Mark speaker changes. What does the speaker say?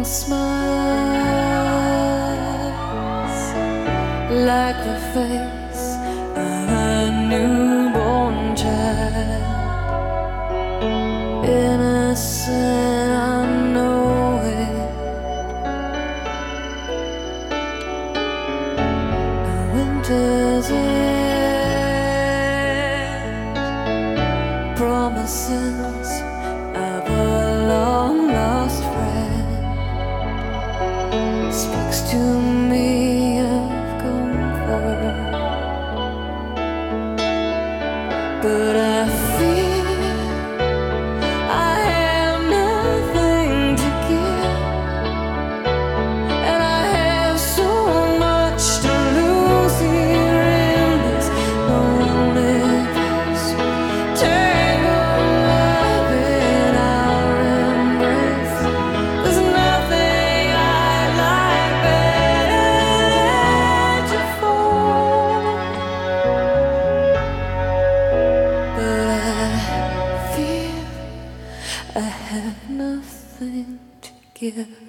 Speaker 1: smiles like the face of a newborn child, innocent, I know it. The winter's end, promises of a long lost friend, speaks to me of comfort, but I feel I have nothing to give, and I have so much to lose here in this lonely place. Tangled love in our embrace. There's nothing I like better than to fall, but I feel I have nothing to give.